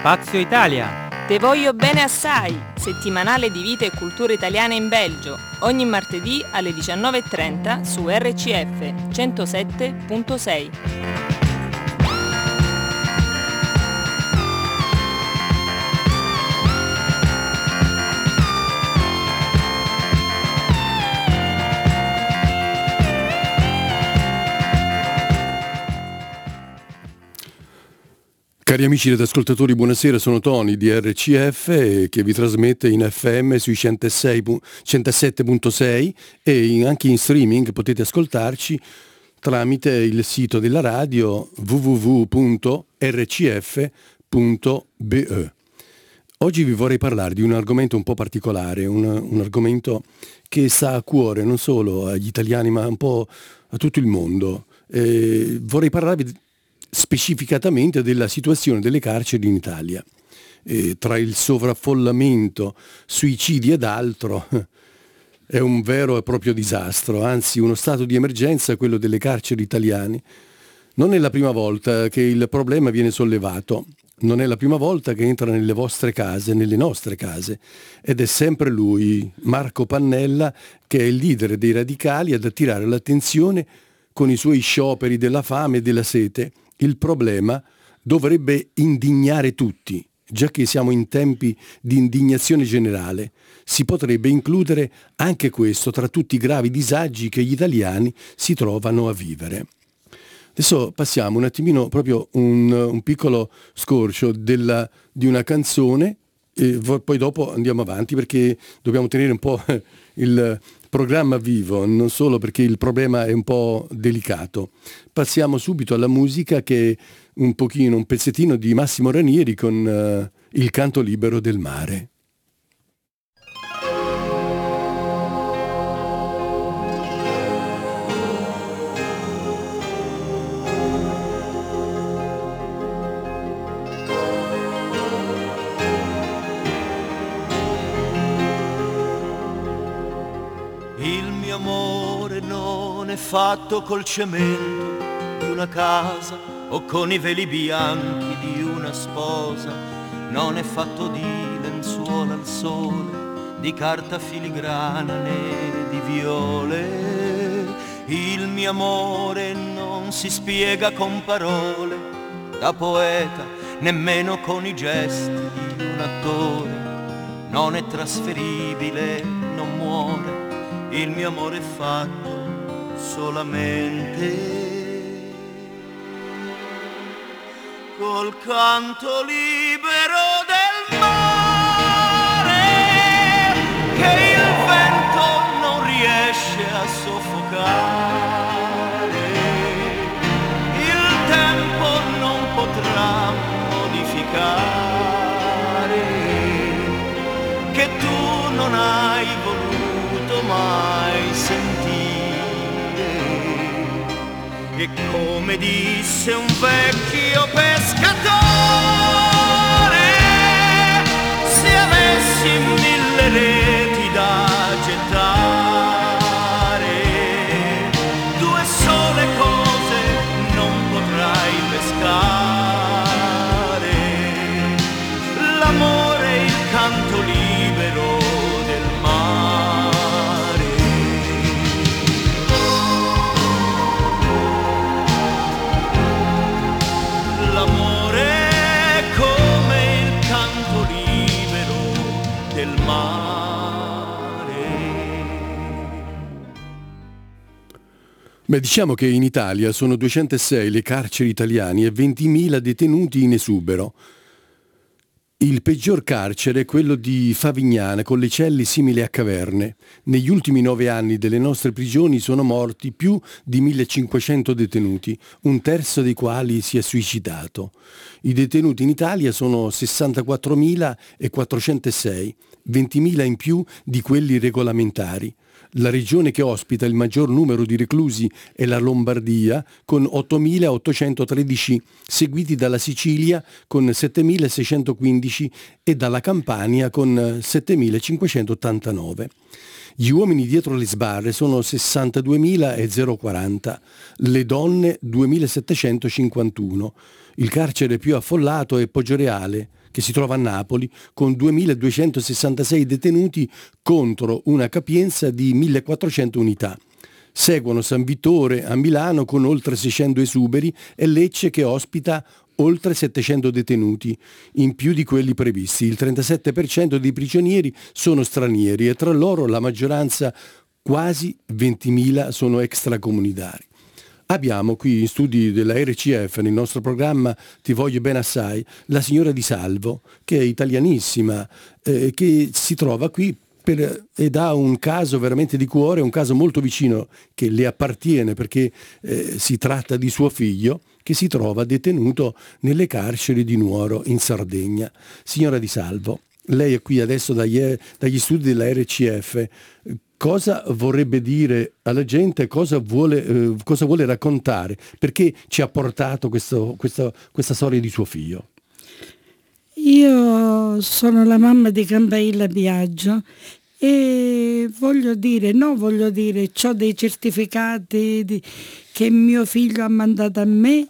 Spazio Italia. Te voglio bene assai, settimanale di vita e cultura italiana in Belgio, ogni martedì alle 19:30 su RCF 107.6. Cari amici ed ascoltatori, buonasera, sono Tony di RCF che vi trasmette in FM sui 107.6 e anche in streaming potete ascoltarci tramite il sito della radio www.rcf.be. Oggi vi vorrei parlare di un argomento un po' particolare, un argomento che sta a cuore non solo agli italiani ma un po' a tutto il mondo. Vorrei parlarvi specificatamente della situazione delle carceri in Italia. Tra il sovraffollamento, suicidi ed altro, è un vero e proprio disastro, anzi uno stato di emergenza quello delle carceri italiane. Non è la prima volta che il problema viene sollevato, non è la prima volta che entra nelle vostre case, nelle nostre case, ed è sempre lui, Marco Pannella, che è il leader dei radicali, ad attirare l'attenzione con i suoi scioperi della fame e della sete. Il problema dovrebbe indignare tutti, già che siamo in tempi di indignazione generale. Si potrebbe includere anche questo tra tutti i gravi disagi che gli italiani si trovano a vivere. Adesso passiamo un attimino, proprio un piccolo scorcio di una canzone e poi dopo andiamo avanti perché dobbiamo tenere un po' il programma vivo, non solo perché il problema è un po' delicato. Passiamo subito alla musica che è un pezzettino di Massimo Ranieri con Il canto libero del mare. Fatto col cemento di una casa o con i veli bianchi di una sposa, non è fatto di lenzuola al sole, di carta filigrana né di viole. Il mio amore non si spiega con parole, da poeta nemmeno con i gesti di un attore, non è trasferibile, non muore, il mio amore è fatto solamente col canto libero del mare che il vento non riesce a soffocare, il tempo non potrà modificare, che tu non hai voluto mai sentire. E come disse un vecchio pescatore, se avessi 1000 reti da gettare, 2 sole cose non potrai pescare: l'amore e il canto libero del mare. Beh, diciamo che in Italia sono 206 le carceri italiane e 20.000 detenuti in esubero. Il peggior carcere è quello di Favignana, con le celle simili a caverne. Negli ultimi 9 anni delle nostre prigioni sono morti più di 1.500 detenuti, un terzo dei quali si è suicidato. I detenuti in Italia sono 64.406, 20.000 in più di quelli regolamentari. La regione che ospita il maggior numero di reclusi è la Lombardia, con 8.813, seguiti dalla Sicilia con 7.615 e dalla Campania con 7.589. Gli uomini dietro le sbarre sono 62.040, le donne 2.751. Il carcere più affollato è Poggioreale, che si trova a Napoli, con 2.266 detenuti contro una capienza di 1.400 unità. Seguono San Vittore a Milano con oltre 600 esuberi e Lecce che ospita oltre 700 detenuti, in più di quelli previsti. Il 37% dei prigionieri sono stranieri e tra loro la maggioranza, quasi 20.000, sono extracomunitari. Abbiamo qui in studi della RCF, nel nostro programma Ti voglio bene assai, la signora Di Salvo, che è italianissima, che si trova qui ed ha un caso veramente di cuore, un caso molto vicino che le appartiene perché si tratta di suo figlio che si trova detenuto nelle carceri di Nuoro in Sardegna. Signora Di Salvo, lei è qui adesso dagli studi della RCF. Cosa vorrebbe dire alla gente, cosa vuole raccontare? Perché ci ha portato questa storia di suo figlio? Io sono la mamma di Campailla Biagio e voglio dire, ho dei certificati che mio figlio ha mandato a me,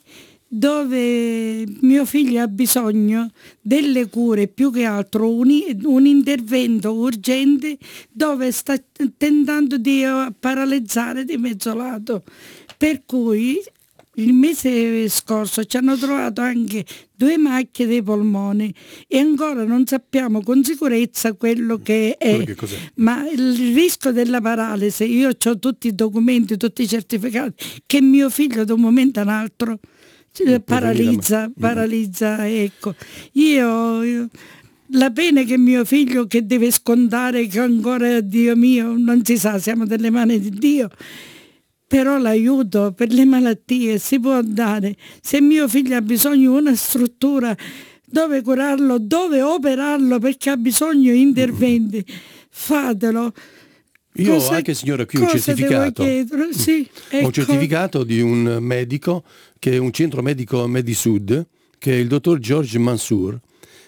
dove mio figlio ha bisogno delle cure, più che altro un intervento urgente, dove sta tentando di paralizzare di mezzo lato, per cui il mese scorso ci hanno trovato anche 2 macchie dei polmoni e ancora non sappiamo con sicurezza quello che è. Ma il rischio della paralisi, io ho tutti i documenti, tutti i certificati, che mio figlio da un momento all'altro paralizza, ecco. Io la pena che mio figlio che deve scontare, che ancora, Dio mio, non si sa, siamo delle mani di Dio. Però l'aiuto per le malattie si può dare. Se mio figlio ha bisogno di una struttura dove curarlo, dove operarlo perché ha bisogno di interventi, fatelo. Io ho anche, signora, qui un certificato. Sì, ecco. Un certificato di un medico che è un centro medico Medisud, che è il dottor George Mansour.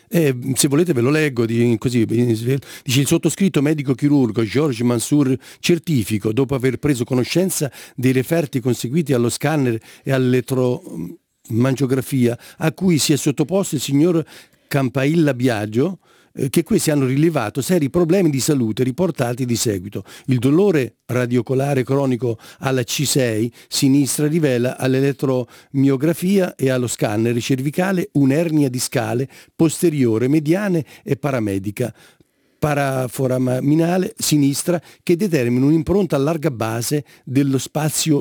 Se volete ve lo leggo, dice: il sottoscritto medico chirurgo George Mansour certifico, dopo aver preso conoscenza dei referti conseguiti allo scanner e all'elettromangiografia a cui si è sottoposto il signor Campailla Biagio, che questi hanno rilevato seri problemi di salute riportati di seguito. Il dolore radiocolare cronico alla C6 sinistra rivela all'elettromiografia e allo scanner cervicale un'ernia discale posteriore, mediane e paramedica paraforaminale sinistra che determina un'impronta a larga base dello spazio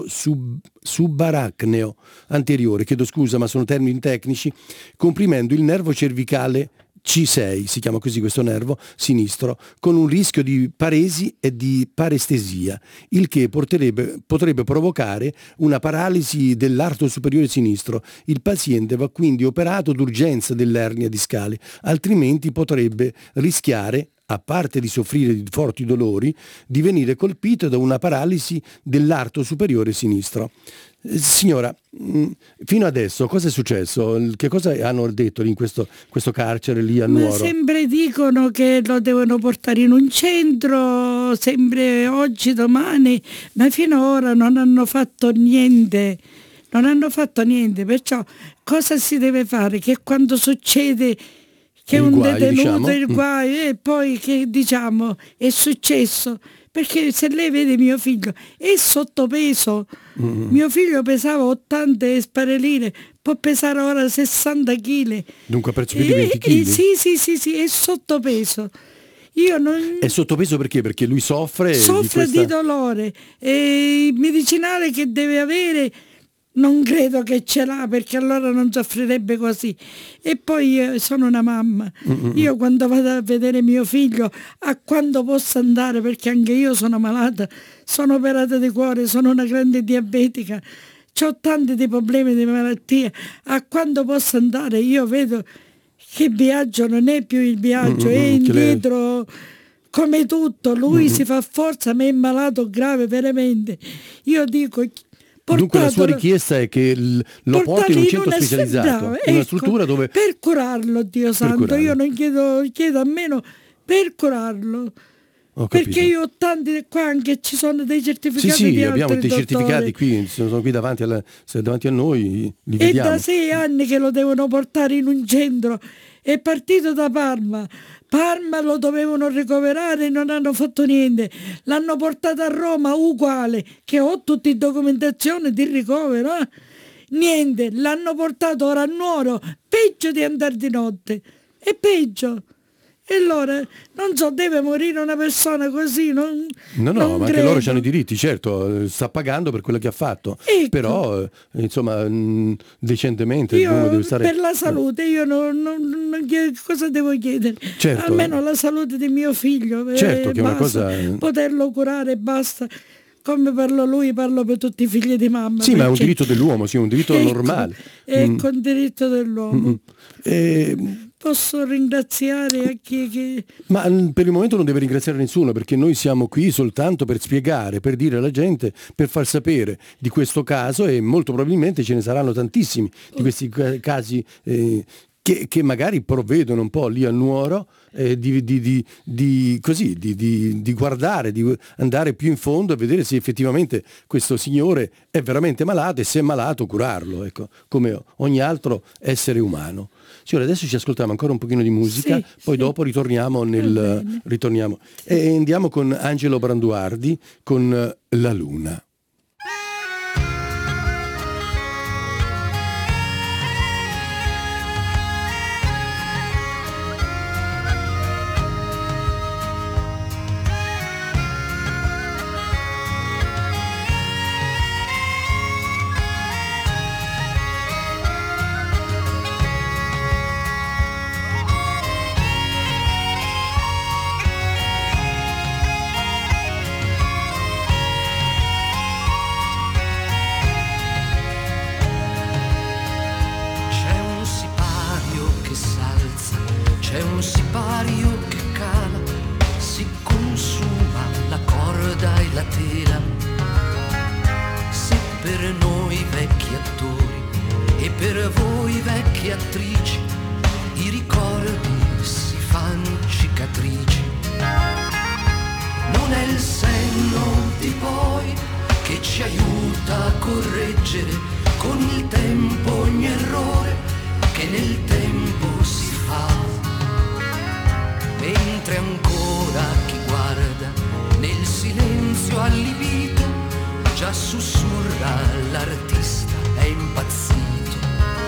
subaracneo anteriore, chiedo scusa ma sono termini tecnici, comprimendo il nervo cervicale C6, si chiama così questo nervo sinistro, con un rischio di paresi e di parestesia, il che potrebbe provocare una paralisi dell'arto superiore sinistro. Il paziente va quindi operato d'urgenza dell'ernia discale, altrimenti potrebbe rischiare, a parte di soffrire di forti dolori, di venire colpito da una paralisi dell'arto superiore sinistro. Signora, fino adesso cosa è successo? Che cosa hanno detto in questo carcere lì a Nuoro? Sempre dicono che lo devono portare in un centro, sempre oggi, domani, ma fino ad ora non hanno fatto niente. Perciò cosa si deve fare? Che quando succede che un detenuto, il guaio, e poi che diciamo è successo, perché se lei vede mio figlio è sottopeso, mio figlio pesava 80 spareline, può pesare ora 60 kg. Dunque ha perso più di 20 kg? Sì, è sottopeso. È sottopeso perché? Perché lui soffre di dolore, e il medicinale che deve avere non credo che ce l'ha, perché allora non soffrirebbe così. E poi io sono una mamma, io quando vado a vedere mio figlio, a quando posso andare, perché anche io sono malata, sono operata di cuore, sono una grande diabetica, ho tanti di problemi di malattia, a quando posso andare io vedo che Biagio non è più il Biagio, è indietro come tutto, lui si fa forza, ma è malato grave veramente. Io dico, dunque la sua richiesta è che lo porti in un centro specializzato, in una struttura dove... Per curarlo, Dio santo, io non chiedo a meno, per curarlo. Perché io ho tanti qua, anche ci sono dei certificati sì, di abbiamo dei dottori. certificati qui, sono qui davanti a noi, li E vediamo. da 6 anni che lo devono portare in un centro. È partito da Parma lo dovevano ricoverare e non hanno fatto niente. L'hanno portato a Roma uguale, che ho tutte le documentazioni di ricovero. Niente, l'hanno portato ora a Nuoro, peggio di andare di notte. È peggio. E allora, non so, deve morire una persona così? No, ma credo. anche loro hanno i diritti, certo, sta pagando per quello che ha fatto, Ecco. però insomma decentemente Io uno deve stare... per la salute, io cosa devo chiedere? Certo. Almeno la salute di mio figlio, Certo, che è una basta, cosa... poterlo curare e basta. Come parlo lui, parlo per tutti i figli di mamma. Sì, ma è un perché- diritto dell'uomo, sì, è un diritto normale. Ecco, un diritto dell'uomo. Eh, Posso ringraziare a chi... Ma per il momento non deve ringraziare nessuno, perché noi siamo qui soltanto per spiegare, per dire alla gente, per far sapere di questo caso, e molto probabilmente ce ne saranno tantissimi di questi casi che magari provvedono un po' lì a Nuoro di guardare, di andare più in fondo e vedere se effettivamente questo signore è veramente malato, e se è malato curarlo, ecco, come ogni altro essere umano. Signore, adesso ci ascoltiamo ancora un pochino di musica, poi dopo ritorniamo e andiamo con Angelo Branduardi con La Luna. C'è un sipario che cala, si consuma la corda e la tela. Se per noi vecchi attori e per voi vecchie attrici i ricordi si fanno cicatrici, non è il senno di poi che ci aiuta a correggere con il tempo ogni errore che nel tempo si fa. Mentre ancora chi guarda nel silenzio allibito già sussurra l'artista è impazzito.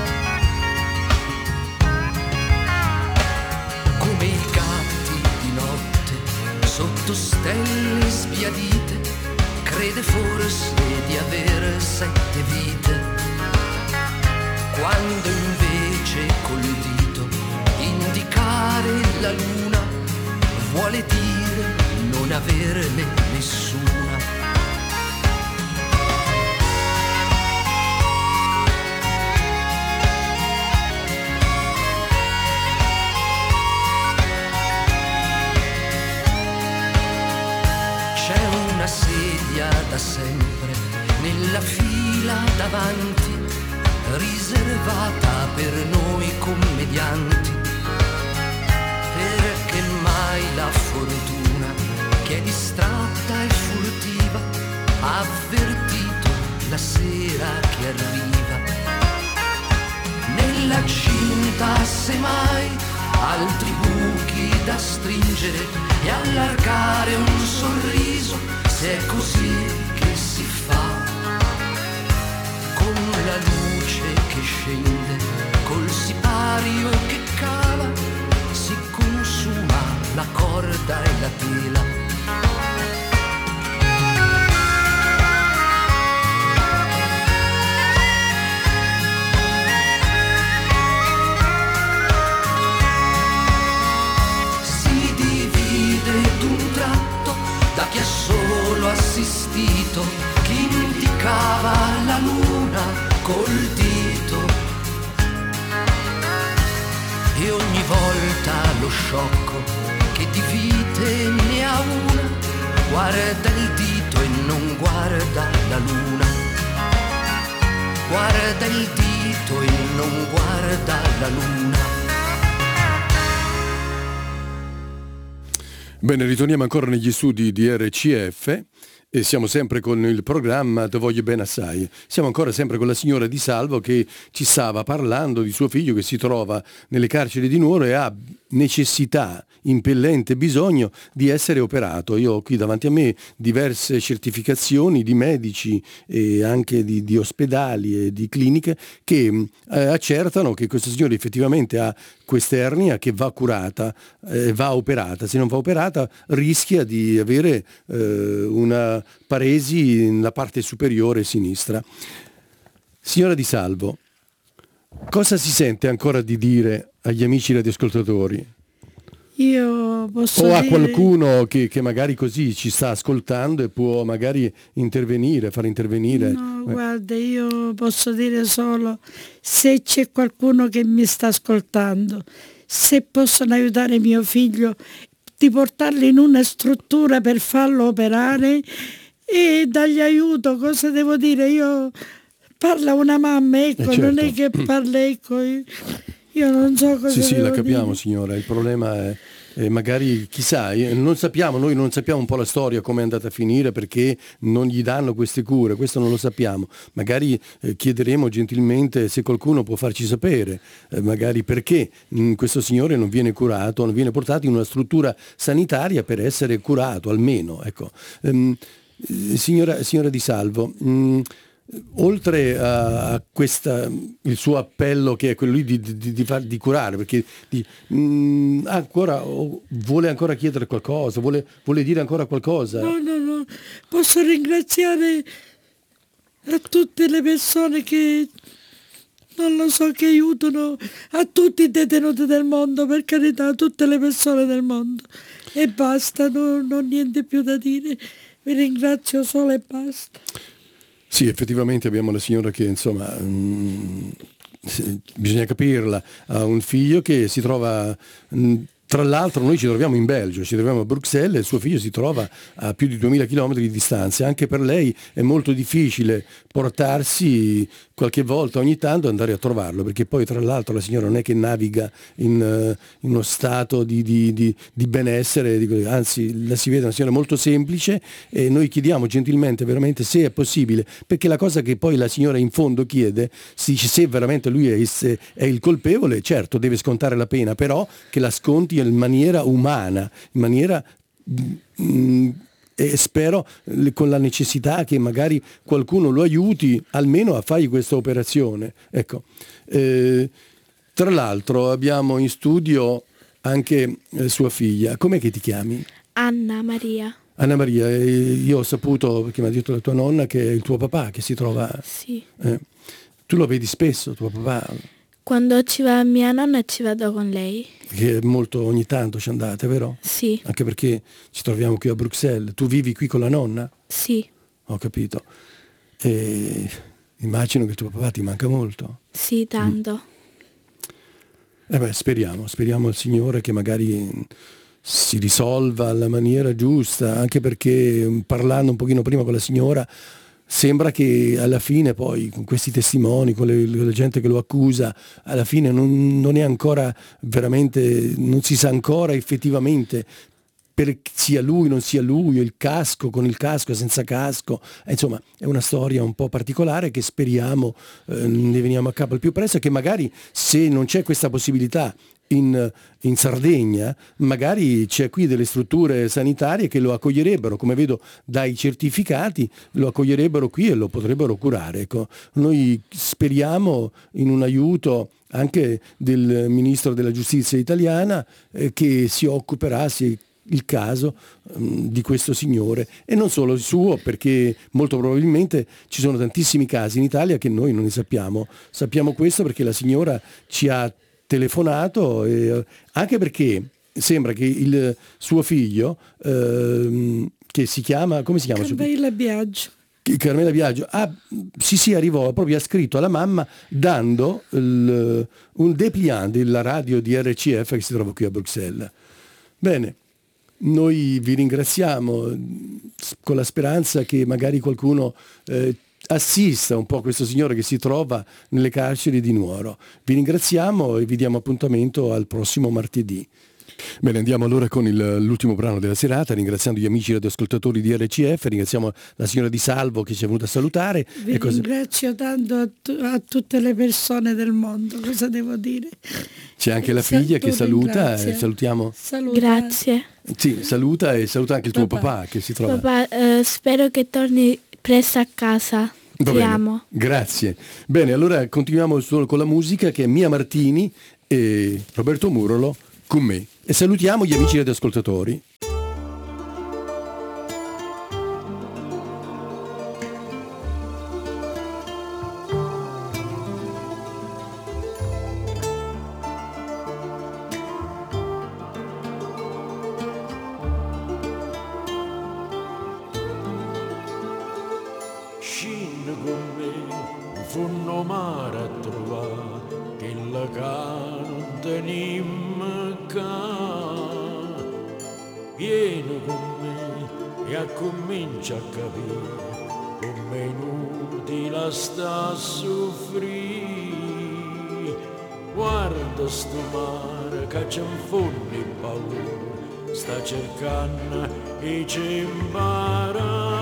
Come i gatti di notte sotto stelle sbiadite crede forse di aver 7 vite, quando invece col dito indicare la luna vuole dire non averne nessuna. C'è una sedia da sempre nella fila davanti, riservata per noi commedianti, perché mai la fortuna, che è distratta e furtiva, ha avvertito la sera che arriva. Nella cinta, semmai, altri buchi da stringere e allargare un sorriso, se è così che si fa. Con la luce che scende, col sipario che cala, si consuma la corda e la tela. Si divide d'un tratto da chi ha solo assistito, chi indicava la luna col dito. E ogni volta lo sciocco che di vite ne ha una, guarda il dito e non guarda la luna. Guarda il dito e non guarda la luna. Bene, ritorniamo ancora negli studi di RCF e siamo sempre con il programma Te voglio bene assai. Siamo ancora sempre con la signora Di Salvo che ci stava parlando di suo figlio che si trova nelle carceri di Nuoro e ha necessità, impellente bisogno di essere operato. Io ho qui davanti a me diverse certificazioni di medici e anche di ospedali e di cliniche che accertano che questo signore effettivamente ha questa ernia che va curata, va operata. Se non va operata rischia di avere una paresi nella parte superiore sinistra. Signora Di Salvo, cosa si sente ancora di dire agli amici radioascoltatori? Io posso O a dire... qualcuno che magari così ci sta ascoltando e può magari intervenire, far intervenire? No, guarda, io posso dire solo se c'è qualcuno che mi sta ascoltando, se possono aiutare mio figlio di portarlo in una struttura per farlo operare e dargli aiuto. Cosa devo dire? Io parla una mamma, ecco, certo. Non è che parla, ecco, io non so cosa Sì, devo la capiamo dire. signora, il problema è magari chissà, non sappiamo, noi non sappiamo un po' la storia come è andata a finire perché non gli danno queste cure, questo non lo sappiamo. Magari chiederemo gentilmente se qualcuno può farci sapere, magari perché questo signore non viene curato, non viene portato in una struttura sanitaria per essere curato, almeno. Ecco. Signora Di Salvo, oltre a il suo appello che è quello lì di curare, perché vuole ancora chiedere qualcosa, vuole dire ancora qualcosa? No, posso ringraziare a tutte le persone che, non lo so, che aiutano, a tutti i detenuti del mondo, per carità, a tutte le persone del mondo. E basta, non ho niente più da dire, vi ringrazio solo e basta. Sì, effettivamente abbiamo la signora che insomma bisogna capirla, ha un figlio che si trova, tra l'altro noi ci troviamo in Belgio, ci troviamo a Bruxelles e il suo figlio si trova a più di 2000 km di distanza. Anche per lei è molto difficile portarsi qualche volta ogni tanto andare a trovarlo, perché poi tra l'altro la signora non è che naviga in uno stato di benessere, anzi la si vede una signora molto semplice e noi chiediamo gentilmente veramente se è possibile, perché la cosa che poi la signora in fondo chiede, si dice se veramente lui è il colpevole, certo deve scontare la pena, però che la sconti in maniera umana, in maniera... e spero con la necessità che magari qualcuno lo aiuti almeno a fargli questa operazione. Ecco. Tra l'altro abbiamo in studio anche sua figlia. Com'è che ti chiami? Anna Maria. Anna Maria, io ho saputo, perché mi ha detto la tua nonna, che è il tuo papà che si trova... Sì. Tu lo vedi spesso, tuo papà? Quando ci va mia nonna ci vado con lei. Che molto ogni tanto ci andate, vero? Sì. Anche perché ci troviamo qui a Bruxelles. Tu vivi qui con la nonna? Sì. Ho capito. E immagino che tuo papà ti manca molto. Sì, tanto. Speriamo il Signore che magari si risolva alla maniera giusta, anche perché parlando un pochino prima con la signora sembra che alla fine poi con questi testimoni, con la gente che lo accusa, alla fine non è ancora veramente, non si sa ancora effettivamente per sia lui, non sia lui, il casco, con il casco, senza casco. Insomma, è una storia un po' particolare che speriamo ne veniamo a capo al più presto e che magari se non c'è questa possibilità in Sardegna, magari c'è qui delle strutture sanitarie che lo accoglierebbero, come vedo dai certificati, lo accoglierebbero qui e lo potrebbero curare. Ecco, noi speriamo in un aiuto anche del Ministro della Giustizia italiana che si occuperà, il caso di questo signore e non solo il suo, perché molto probabilmente ci sono tantissimi casi in Italia che noi non ne sappiamo. Sappiamo questo perché la signora ci ha telefonato anche perché sembra che il suo figlio che si chiama, come si chiama? Carmela Biagio. Carmela Biagio arrivò proprio, ha scritto alla mamma dando un dépliant della radio di RCF che si trova qui a Bruxelles. Bene, noi vi ringraziamo con la speranza che magari qualcuno assista un po' a questo signore che si trova nelle carceri di Nuoro. Vi ringraziamo e vi diamo appuntamento al prossimo martedì. Bene, andiamo allora con l'ultimo brano della serata, ringraziando gli amici radioascoltatori di RCF, ringraziamo la signora Di Salvo che ci è venuta a salutare. Vi ringrazio tanto a tutte le persone del mondo, cosa devo dire? C'è anche la figlia che saluta, salutiamo. Grazie. Sì, saluta e saluta anche il tuo papà che si trova. Papà, spero che torni presto a casa. Va Ti bene, amo. grazie. Bene, allora continuiamo solo con la musica che è Mia Martini e Roberto Murolo con me. E salutiamo gli amici radioascoltatori. Scende con me, funno mare a trovare, che la ca non tenim ca. Vieni con me e comincia a capire come inutile sta a soffrire. Guarda sto mare che c'è un fondo di paura, sta cercando e ci impara.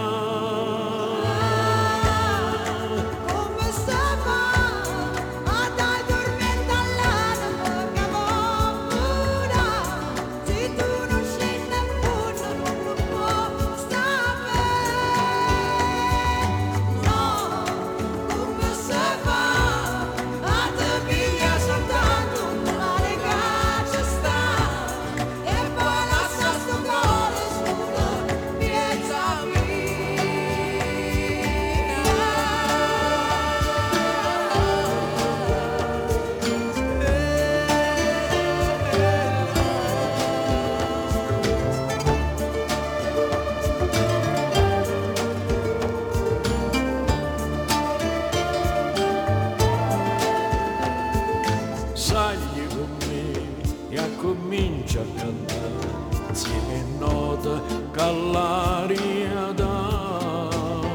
Comincia a cantare insieme note che l'aria dà,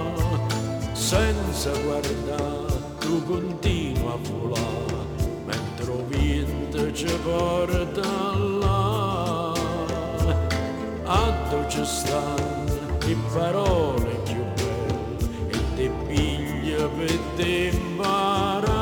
senza guardare tu continua a volare mentre il vento ci porta là. A tu ci stanno le parole più belle e ti piglia per te imparare.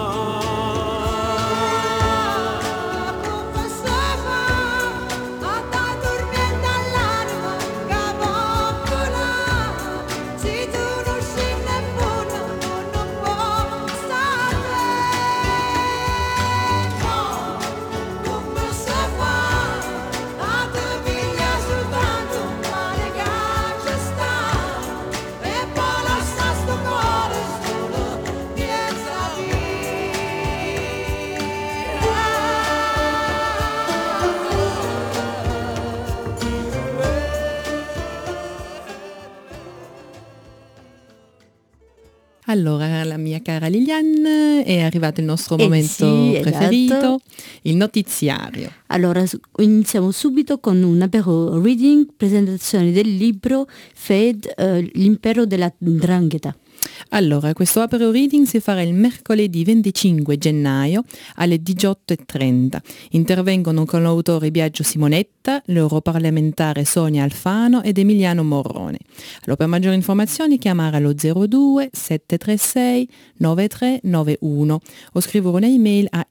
Allora, la mia cara Liliane, è arrivato il nostro momento preferito, esatto. Il notiziario. Allora, iniziamo subito con un apero reading, presentazione del libro Fed, l'impero della 'ndrangheta. Allora, questo apero reading si farà il mercoledì 25 gennaio alle 18:30. Intervengono con l'autore Biagio Simonetta, l'europarlamentare Sonia Alfano ed Emiliano Morrone. Allora, per maggiori informazioni chiamare allo 02 736 9391 o scrivere un'email a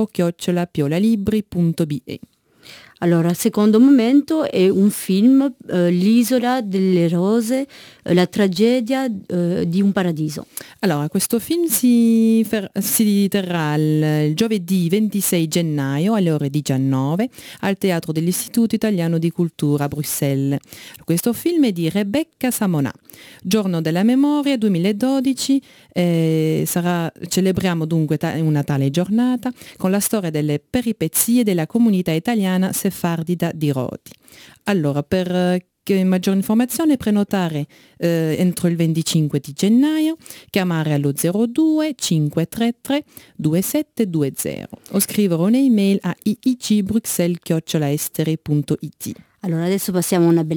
info@piolalibri.be. Allora, secondo momento è un film, L'isola delle rose, la tragedia di un paradiso. Allora, questo film si terrà il giovedì 26 gennaio alle ore 19 al Teatro dell'Istituto Italiano di Cultura a Bruxelles. Questo film è di Rebecca Samonà. Giorno della Memoria 2012, celebriamo dunque una tale giornata con la storia delle peripezie della comunità italiana sefardida di Rodi. Allora, per maggiore informazione prenotare entro il 25 di gennaio, chiamare allo 02 533 2720 o scrivere un'email a iicbruxelles@esteri.it. Allora, adesso passiamo a una bella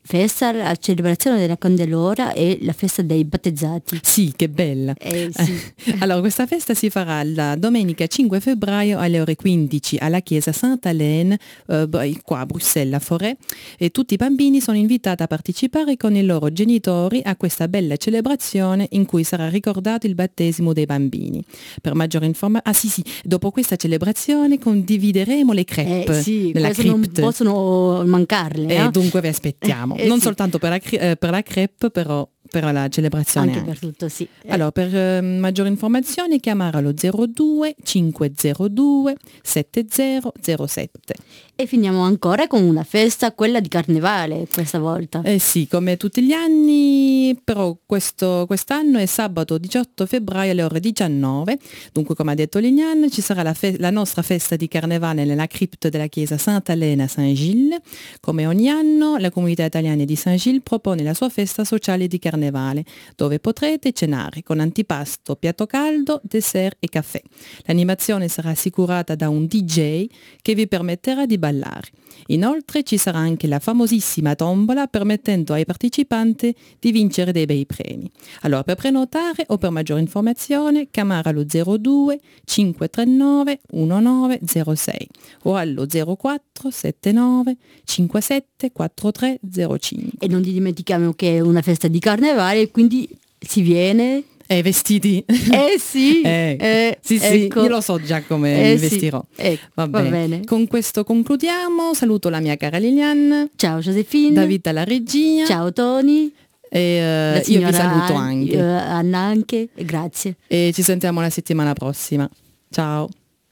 festa, la celebrazione della Candelora e la festa dei battezzati. Sì, che bella. Sì. Allora, questa festa si farà la domenica 5 febbraio alle ore 15 alla chiesa Sainte-Hélène, qua a Bruxelles, a Forêt, e tutti i bambini sono invitati a partecipare con i loro genitori a questa bella celebrazione in cui sarà ricordato il battesimo dei bambini. Per maggiore informazione, sì, dopo questa celebrazione condivideremo le crêpe nella questo crypte. non possono mancarle. Dunque vi aspettiamo, non sì. soltanto per la crêpe, però per la celebrazione Anche per tutto, sì. Allora, per maggiori informazioni chiamare allo 02 502 7007. E finiamo ancora con una festa, quella di Carnevale questa volta. Sì, come tutti gli anni, però quest'anno è sabato 18 febbraio alle ore 19. Dunque, come ha detto Liliane, ci sarà la nostra festa di Carnevale nella cripta della chiesa Sainte-Hélène a Saint-Gilles. Come ogni anno, la comunità italiana di Saint-Gilles propone la sua festa sociale di Carnevale, dove potrete cenare con antipasto, piatto caldo, dessert e caffè. L'animazione sarà assicurata da un DJ che vi permetterà di ballare. Inoltre ci sarà anche la famosissima tombola permettendo ai partecipanti di vincere dei bei premi. Allora, per prenotare o per maggiore informazione chiamare allo 02 539 1906 o allo 04 79 57 43 05. E non dimentichiamo che è una festa di Carnevale, quindi si viene... vestiti. Sì. Sì, ecco. Io lo so già come mi vestirò. Ecco, Va bene. Con questo concludiamo. Saluto la mia cara Liliane. Ciao Josephine. David alla regia. Ciao Tony. E io vi saluto anche. Anna anche. Grazie. E ci sentiamo la settimana prossima. Ciao.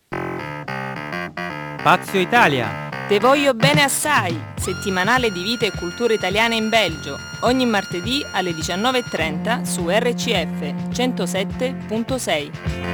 Spazio Italia. Te voglio bene assai, settimanale di vita e cultura italiana in Belgio, ogni martedì alle 19:30 su RCF 107.6.